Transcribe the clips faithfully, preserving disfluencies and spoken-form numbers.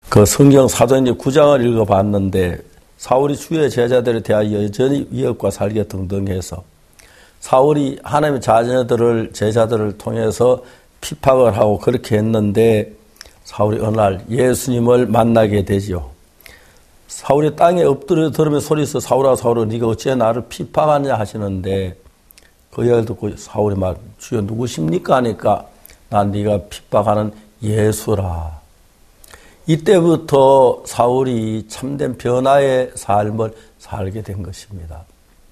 그 성경 사도행전 구 장을 읽어봤는데 사울이 주의 제자들에 대하여 여전히 위협과 살게 등등해서 사울이 하나님의 자녀들을 제자들을 통해서 핍박을 하고 그렇게 했는데 사울이 어느 날 예수님을 만나게 되지요. 사울이 땅에 엎드려 들으며 소리에서 사울아 사울아 네가 어찌 나를 핍박하냐 하시는데 그 이야기를 듣고 사울이 말 주여 누구십니까 하니까 난 네가 핍박하는 예수라. 이때부터 사울이 참된 변화의 삶을 살게 된 것입니다.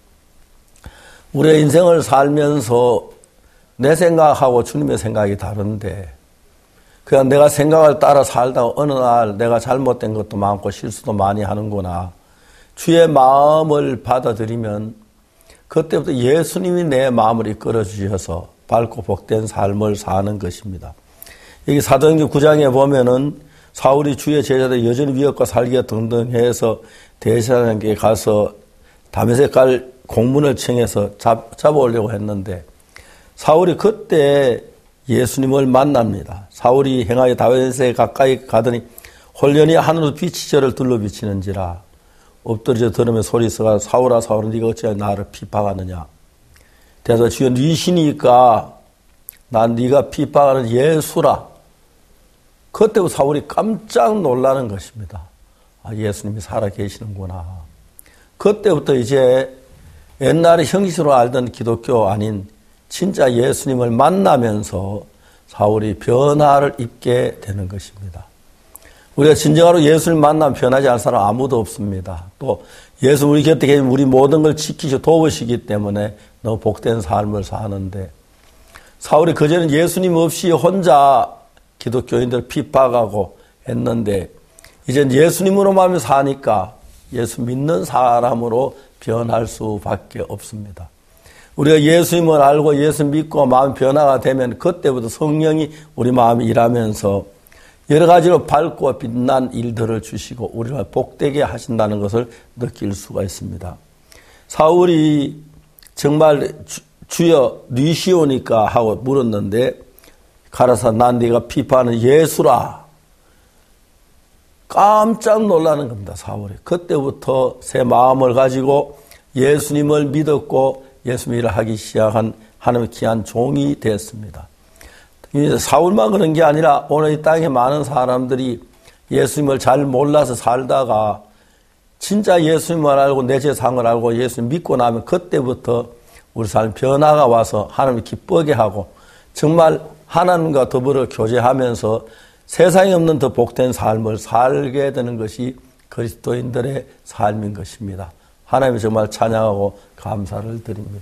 우리의 인생을 살면서 내 생각하고 주님의 생각이 다른데 그냥 내가 생각을 따라 살다가 어느 날 내가 잘못된 것도 많고 실수도 많이 하는구나. 주의 마음을 받아들이면 그때부터 예수님이 내 마음을 이끌어 주셔서 밝고 복된 삶을 사는 것입니다. 여기 사도행전 구 장에 보면은 사울이 주의 제자들 여전히 위협과 살기가 등등해서 대제사장에게 가서 다메섹 갈 공문을 청해서 잡, 잡아오려고 했는데 사울이 그때 예수님을 만납니다. 사울이 행하여 다메섹에 가까이 가더니 홀연히 하늘로 빛이 저를 둘러 비치는지라 엎드려 들으며 소리서가 사울아 사울아 네가 어찌하여 나를 핍박하느냐. 대답하여 주여 네 신이니까 난 네가 핍박하는 예수라. 그때부터 사울이 깜짝 놀라는 것입니다. 아, 예수님이 살아 계시는구나. 그때부터 이제 옛날에 형식으로 알던 기독교 아닌 진짜 예수님을 만나면서 사울이 변화를 입게 되는 것입니다. 우리가 진정으로 예수를 만나면 변하지 않을 사람 아무도 없습니다. 또 예수 우리 곁에 계시면 우리 모든 걸 지키시고 도우시기 때문에 너무 복된 삶을 사는데 사울이 그전에는 예수님 없이 혼자 기독교인들을 핍박하고 했는데 이젠 예수님으로만 사니까 예수 믿는 사람으로 변할 수밖에 없습니다. 우리가 예수님을 알고 예수 믿고 마음 변화가 되면 그때부터 성령이 우리 마음에 일하면서 여러 가지로 밝고 빛난 일들을 주시고 우리를 복되게 하신다는 것을 느낄 수가 있습니다. 사울이 정말 주, 주여 뉘시오니까 하고 물었는데 가라사 난 네가 핍박하는 예수라. 깜짝 놀라는 겁니다. 사울이. 그때부터 새 마음을 가지고 예수님을 믿었고 예수 일을 하기 시작한 하나님의 귀한 종이 됐습니다. 사울만 그런 게 아니라 오늘 이 땅에 많은 사람들이 예수님을 잘 몰라서 살다가 진짜 예수님을 알고 내 죄상을 알고 예수님 믿고 나면 그때부터 우리 삶 변화가 와서 하나님을 기쁘게 하고 정말 하나님과 더불어 교제하면서 세상에 없는 더 복된 삶을 살게 되는 것이 그리스도인들의 삶인 것입니다. 하나님을 정말 찬양하고 감사를 드립니다.